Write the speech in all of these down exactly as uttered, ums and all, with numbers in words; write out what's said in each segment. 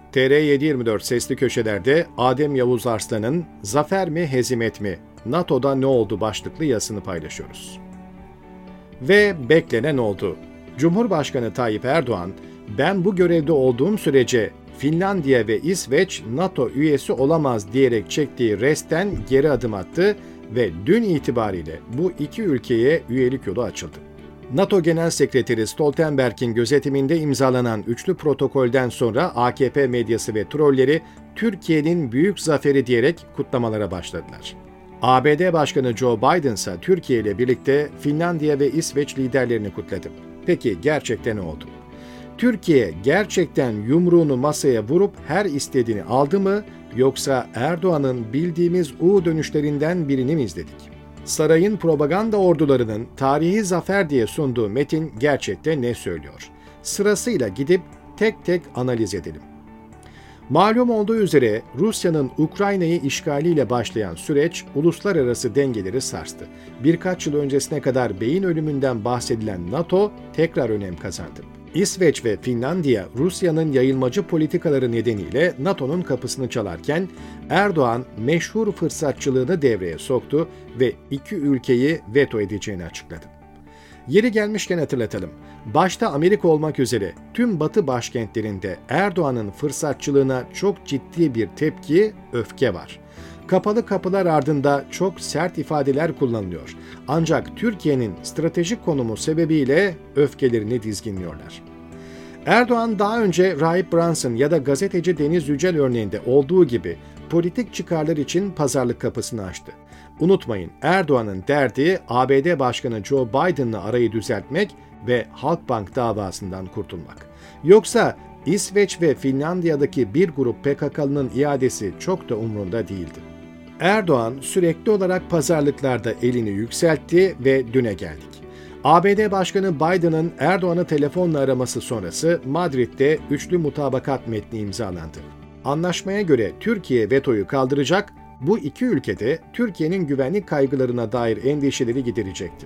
T R yedi yirmi dört Sesli Köşeler'de Adem Yavuz Arslan'ın "Zafer mi, hezimet mi? NATO'da ne oldu?" başlıklı yazısını paylaşıyoruz. Ve beklenen oldu. Cumhurbaşkanı Tayyip Erdoğan, "Ben bu görevde olduğum sürece Finlandiya ve İsveç NATO üyesi olamaz" diyerek çektiği restten geri adım attı ve dün itibariyle bu iki ülkeye üyelik yolu açıldı. NATO Genel Sekreteri Stoltenberg'in gözetiminde imzalanan üçlü protokolden sonra A K P medyası ve trolleri Türkiye'nin büyük zaferi diyerek kutlamalara başladılar. A B D Başkanı Joe Biden ise Türkiye ile birlikte Finlandiya ve İsveç liderlerini kutladı. Peki gerçekten ne oldu? Türkiye gerçekten yumruğunu masaya vurup her istediğini aldı mı, yoksa Erdoğan'ın bildiğimiz U dönüşlerinden birini mi izledik? Sarayın propaganda ordularının tarihi zafer diye sunduğu metin gerçekte ne söylüyor? Sırasıyla gidip tek tek analiz edelim. Malum olduğu üzere Rusya'nın Ukrayna'yı işgaliyle başlayan süreç uluslararası dengeleri sarstı. Birkaç yıl öncesine kadar beyin ölümünden bahsedilen NATO tekrar önem kazandı. İsveç ve Finlandiya, Rusya'nın yayılmacı politikaları nedeniyle NATO'nun kapısını çalarken Erdoğan meşhur fırsatçılığını devreye soktu ve iki ülkeyi veto edeceğini açıkladı. Yeri gelmişken hatırlatalım. Başta Amerika olmak üzere tüm Batı başkentlerinde Erdoğan'ın fırsatçılığına çok ciddi bir tepki, öfke var. Kapalı kapılar ardında çok sert ifadeler kullanılıyor. Ancak Türkiye'nin stratejik konumu sebebiyle öfkelerini dizginliyorlar. Erdoğan daha önce Rahip Brunson ya da gazeteci Deniz Yücel örneğinde olduğu gibi politik çıkarlar için pazarlık kapısını açtı. Unutmayın, Erdoğan'ın derdi A B D Başkanı Joe Biden'la arayı düzeltmek ve Halkbank davasından kurtulmak. Yoksa İsveç ve Finlandiya'daki bir grup P K K'lının iadesi çok da umrunda değildi. Erdoğan sürekli olarak pazarlıklarda elini yükseltti ve düne geldik. A B D Başkanı Biden'ın Erdoğan'ı telefonla araması sonrası Madrid'de üçlü mutabakat metni imzalandı. Anlaşmaya göre Türkiye vetoyu kaldıracak, bu iki ülkede Türkiye'nin güvenlik kaygılarına dair endişeleri giderecekti.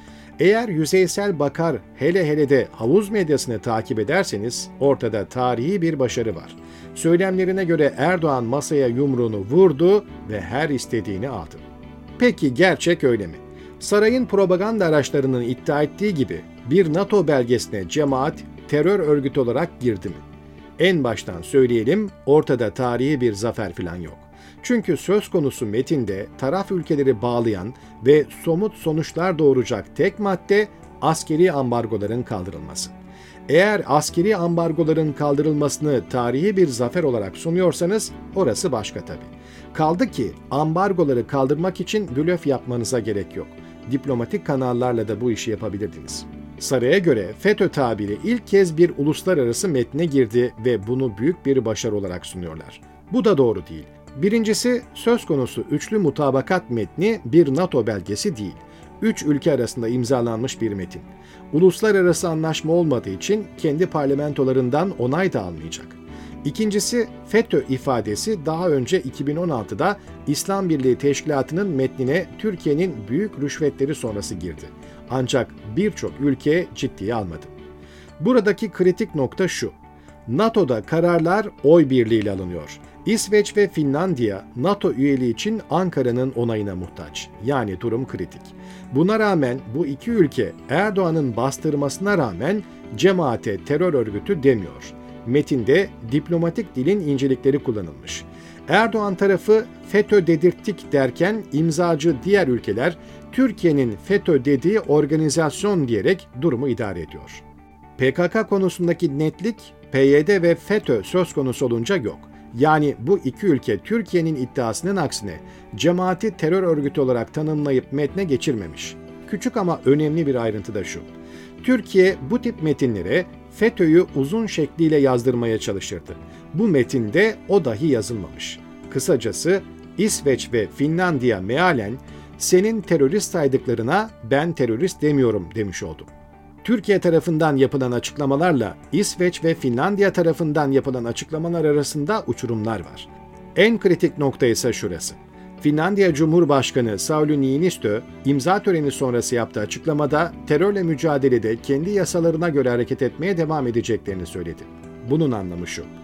Eğer yüzeysel bakar, hele hele de havuz medyasını takip ederseniz ortada tarihi bir başarı var. Söylemlerine göre Erdoğan masaya yumruğunu vurdu ve her istediğini aldı. Peki gerçek öyle mi? Sarayın propaganda araçlarının iddia ettiği gibi bir NATO belgesine cemaat terör örgütü olarak girdi mi? En baştan söyleyelim, ortada tarihi bir zafer falan yok. Çünkü söz konusu metinde taraf ülkeleri bağlayan ve somut sonuçlar doğuracak tek madde askeri ambargoların kaldırılması. Eğer askeri ambargoların kaldırılmasını tarihi bir zafer olarak sunuyorsanız orası başka tabii. Kaldı ki ambargoları kaldırmak için blöf yapmanıza gerek yok. Diplomatik kanallarla da bu işi yapabilirdiniz. Saray'a göre FETÖ tabiri ilk kez bir uluslararası metne girdi ve bunu büyük bir başarı olarak sunuyorlar. Bu da doğru değil. Birincisi, söz konusu üçlü mutabakat metni bir NATO belgesi değil. Üç ülke arasında imzalanmış bir metin. Uluslararası anlaşma olmadığı için kendi parlamentolarından onay da almayacak. İkincisi, FETÖ ifadesi daha önce iki bin on altıda İslam Birliği Teşkilatı'nın metnine Türkiye'nin büyük rüşvetleri sonrası girdi. Ancak birçok ülke ciddiye almadı. Buradaki kritik nokta şu: NATO'da kararlar oy birliğiyle alınıyor. İsveç ve Finlandiya, NATO üyeliği için Ankara'nın onayına muhtaç. Yani durum kritik. Buna rağmen bu iki ülke Erdoğan'ın bastırmasına rağmen cemaate terör örgütü demiyor. Metinde diplomatik dilin incelikleri kullanılmış. Erdoğan tarafı FETÖ dedirttik derken imzacı diğer ülkeler Türkiye'nin FETÖ dediği organizasyon diyerek durumu idare ediyor. P K K konusundaki netlik P Y D ve FETÖ söz konusu olunca yok. Yani bu iki ülke Türkiye'nin iddiasının aksine cemaati terör örgütü olarak tanımlayıp metne geçirmemiş. Küçük ama önemli bir ayrıntı da şu: Türkiye bu tip metinlere FETÖ'yü uzun şekliyle yazdırmaya çalışırdı. Bu metinde o dahi yazılmamış. Kısacası İsveç ve Finlandiya mealen senin terörist saydıklarına ben terörist demiyorum demiş oldu. Türkiye tarafından yapılan açıklamalarla İsveç ve Finlandiya tarafından yapılan açıklamalar arasında uçurumlar var. En kritik nokta ise şurası: Finlandiya Cumhurbaşkanı Sauli Niinistö, imza töreni sonrası yaptığı açıklamada terörle mücadelede kendi yasalarına göre hareket etmeye devam edeceklerini söyledi. Bunun anlamı şu: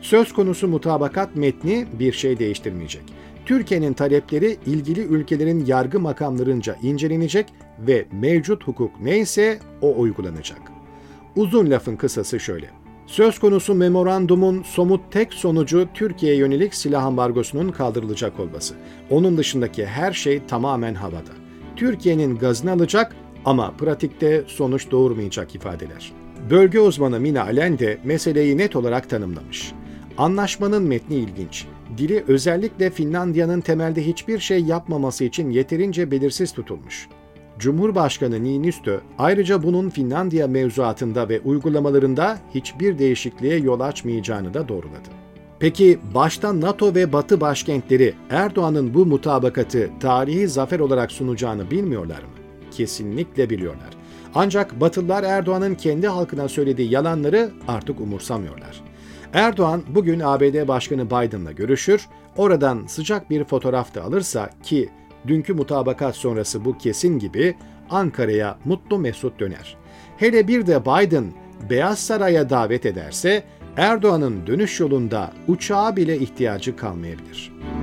Söz konusu mutabakat metni bir şey değiştirmeyecek. Türkiye'nin talepleri ilgili ülkelerin yargı makamlarınca incelenecek ve mevcut hukuk neyse o uygulanacak. Uzun lafın kısası şöyle. Söz konusu memorandumun somut tek sonucu Türkiye'ye yönelik silah ambargosunun kaldırılacak olması. Onun dışındaki her şey tamamen havada. Türkiye'nin gazını alacak ama pratikte sonuç doğurmayacak ifadeler. Bölge uzmanı Mina Alen de meseleyi net olarak tanımlamış. Anlaşmanın metni ilginç. Dili özellikle Finlandiya'nın temelde hiçbir şey yapmaması için yeterince belirsiz tutulmuş. Cumhurbaşkanı Niinistö ayrıca bunun Finlandiya mevzuatında ve uygulamalarında hiçbir değişikliğe yol açmayacağını da doğruladı. Peki başta NATO ve Batı başkentleri Erdoğan'ın bu mutabakatı tarihi zafer olarak sunacağını bilmiyorlar mı? Kesinlikle biliyorlar. Ancak Batılılar Erdoğan'ın kendi halkına söylediği yalanları artık umursamıyorlar. Erdoğan bugün A B D Başkanı Biden'la görüşür, oradan sıcak bir fotoğraf da alırsa ki dünkü mutabakat sonrası bu kesin gibi Ankara'ya mutlu mesut döner. Hele bir de Biden Beyaz Saray'a davet ederse Erdoğan'ın dönüş yolunda uçağa bile ihtiyacı kalmayabilir.